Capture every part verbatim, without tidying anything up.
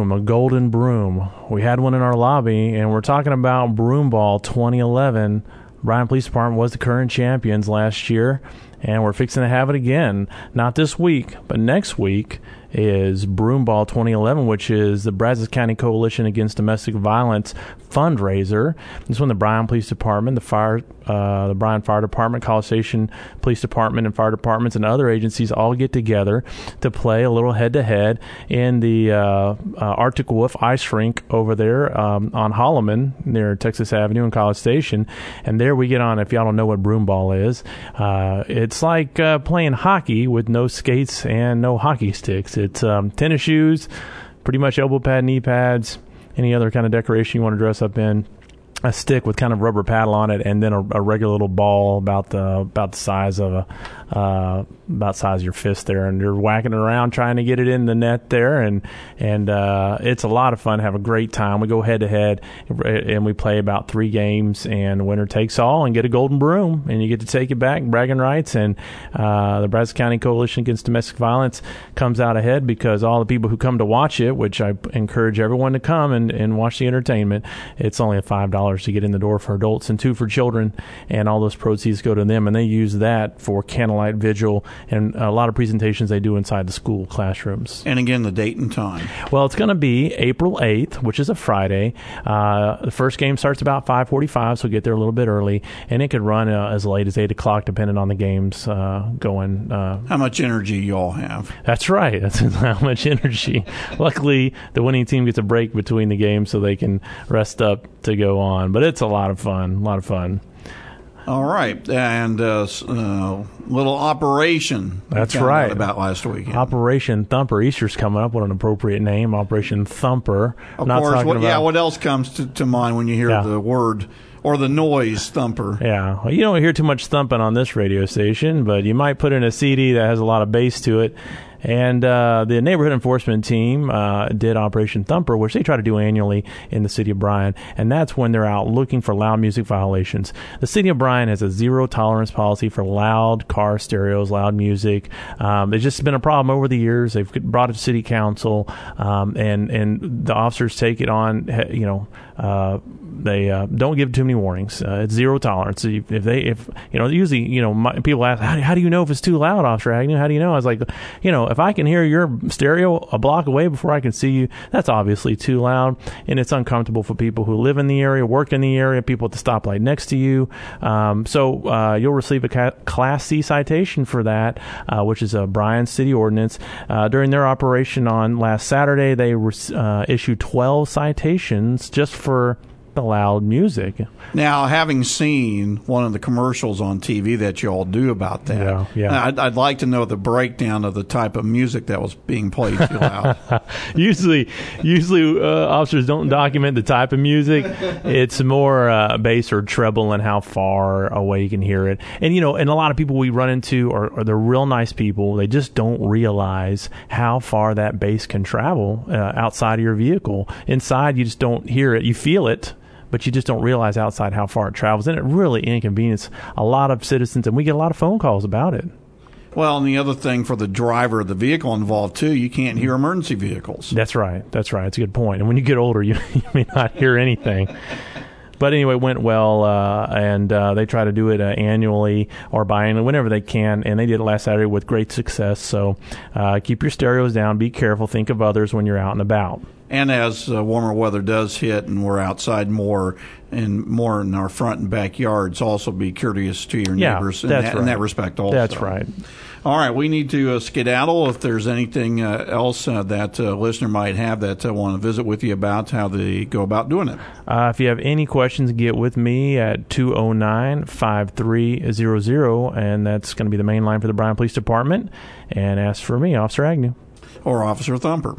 broom, a golden broom. We had one in our lobby, and we're talking about Broom Ball twenty eleven. Bryan Police Department was the current champions last year, and we're fixing to have it again. Not this week, but next week is Broom Ball twenty eleven, which is the Brazos County Coalition Against Domestic Violence fundraiser. This one, the Bryan Police Department, the fire, uh, the Bryan Fire Department, College Station Police Department, and fire departments and other agencies all get together to play a little head-to-head in the uh, uh, Arctic Wolf ice rink over there um, on Holloman near Texas Avenue and College Station. And there we get on, if y'all don't know what broom ball is, uh, it's like uh, playing hockey with no skates and no hockey sticks. It's um, tennis shoes, pretty much elbow pad, knee pads, any other kind of decoration you want to dress up in, a stick with kind of rubber paddle on it, and then a, a regular little ball about the about the size of a uh, about the size of your fist there, and you're whacking it around trying to get it in the net there, and and uh, it's a lot of fun. Have a great time. We go head to head, and we play about three games, and the winner takes all, and get a golden broom, and you get to take it back, bragging rights, and uh, the Brazos County Coalition Against Domestic Violence comes out ahead because all the people who come to watch it, which I encourage everyone to come and, and watch the entertainment, it's only a five dollars to get in the door for adults and two for children, and all those proceeds go to them, and they use that for candlelight vigil and a lot of presentations they do inside the school classrooms. And again, the date and time. Well, it's going to be April eighth, which is a Friday. Uh, the first game starts about five forty-five, so get there a little bit early, and it could run uh, as late as eight o'clock depending on the games uh, going. Uh, how much energy you all have. That's right. That's how much energy. Luckily, the winning team gets a break between the games so they can rest up to go on. But it's a lot of fun, a lot of fun. All right, and uh, uh, little operation. That's right. About last weekend. Operation Thumper. Easter's coming up. What an appropriate name, Operation Thumper. Of Not course. What, about, yeah. What else comes to, to mind when you hear yeah. the word or the noise thumper? Yeah. Well, you don't hear too much thumping on this radio station, but you might put in a C D that has a lot of bass to it. And uh, the neighborhood enforcement team uh, did Operation Thumper, which they try to do annually in the city of Bryan, and that's when they're out looking for loud music violations. The city of Bryan has a zero tolerance policy for loud car stereos, loud music. Um, it's just been a problem over the years. They've brought it to city council, um, and and the officers take it on. You know, uh, they uh, don't give too many warnings. Uh, it's zero tolerance. If they, if you know, usually, you know, my, people ask, how, how do you know if it's too loud, Officer Agnew? How do you know? I was like, you know, if I can hear your stereo a block away before I can see you, that's obviously too loud, and it's uncomfortable for people who live in the area, work in the area, people at the stoplight next to you. Um, so uh, you'll receive a ca- Class C citation for that, uh, which is a Bryan City ordinance. Uh, during their operation on last Saturday, they re- uh, issued twelve citations just for the loud music. Now, having seen one of the commercials on T V that you all do about that, yeah, yeah. I'd, I'd like to know the breakdown of the type of music that was being played too loud. usually, usually uh, officers don't document the type of music. It's more uh, bass or treble and how far away you can hear it. And you know, and a lot of people we run into are, are they're real nice people. They just don't realize how far that bass can travel uh, outside of your vehicle. Inside, you just don't hear it. You feel it, but you just don't realize outside how far it travels. And it really inconveniences a lot of citizens, and we get a lot of phone calls about it. Well, and the other thing for the driver of the vehicle involved, too, you can't hear emergency vehicles. That's right. That's right. It's a good point. And when you get older, you, you may not hear anything. But anyway, it went well, uh, and uh, they try to do it uh, annually or biannually, whenever they can, and they did it last Saturday with great success. So uh, keep your stereos down, be careful, think of others when you're out and about. And as uh, warmer weather does hit and we're outside more and more in our front and backyards, also be courteous to your yeah, neighbors in, that's that, right. in that respect also. That's right. All right, we need to uh, skedaddle. If there's anything uh, else uh, that a uh, listener might have that uh, want to visit with you about, how they go about doing it. Uh, if you have any questions, get with me at two oh nine, five three zero zero, and that's going to be the main line for the Bryan Police Department, and ask for me, Officer Agnew. Or Officer Thumper.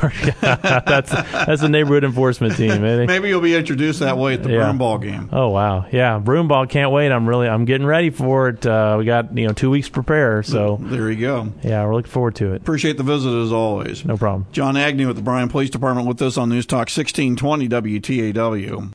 that's that's the neighborhood enforcement team. Maybe. Maybe you'll be introduced that way at the yeah. broom ball game. Oh wow, yeah, broom ball! Can't wait. I'm really I'm getting ready for it. Uh, we got you know two weeks to prepare. So there you go. Yeah, we're looking forward to it. Appreciate the visit as always. No problem. John Agnew with the Bryan Police Department with us on News Talk sixteen twenty W T A W.